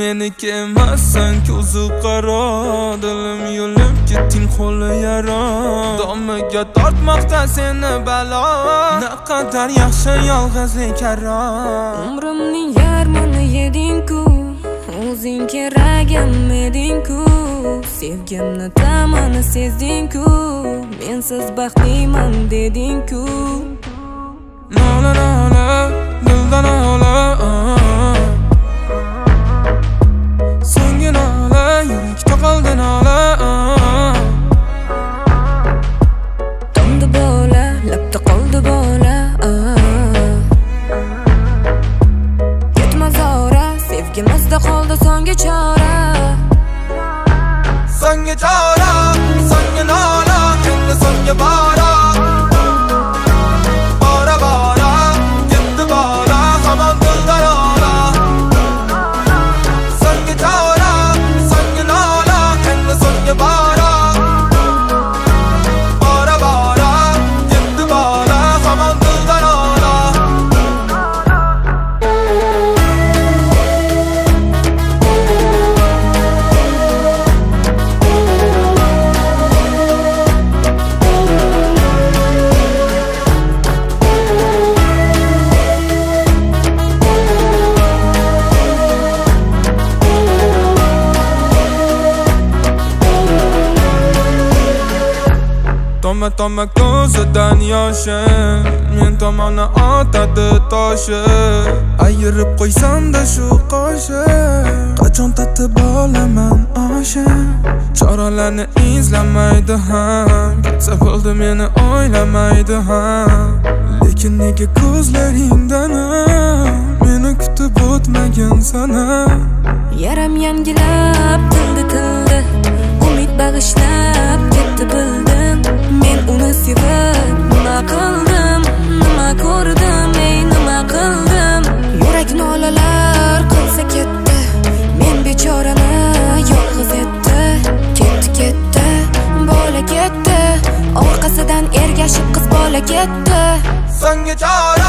meniki emassan ko'zi qaro, dilim yo'lib ketding qo'li yara. Domiga tortmoqda seni balo, naqadar yaxshi yolg'izlik karo. Umrimning yarmini yeding-ku, o'zing keragim eding-ku, sevgimni ta'mini sezding-ku, mensiz baxtliman deding-ku. Nola nola, dildan nola, senga nola, yurakda qoldi nola. Tomdi bola, labda qoldi bola. Ketma zora, sevgimizda qoldi so'nggi chora. So'nggi chora, so'nggi nola, endi so'nggi bora. Toma ko'zidan yoshim, men tomonni otadi toshib. Ayirib qo'ysam-da shu qoshib, qachon tatib olaman oshim. Choralarni izlamaydi ham, ketsa bo'ldi meni o'ylamaydi ham. Lekin nega ko'zlaringdan meni kutib o'tmagin sana? Yaram yangilab tildi, umid bag'ishlab ketdi bildim. Men uni sevib nima qildim, nima ko'rdim, ey nima qildim. Yurak nolalar qilsa ketdi, men bechorani yolg'iz etdi. Ketdi, bola ketdi, orqasidan ergashib qiz bola ketdi. So'nggi chora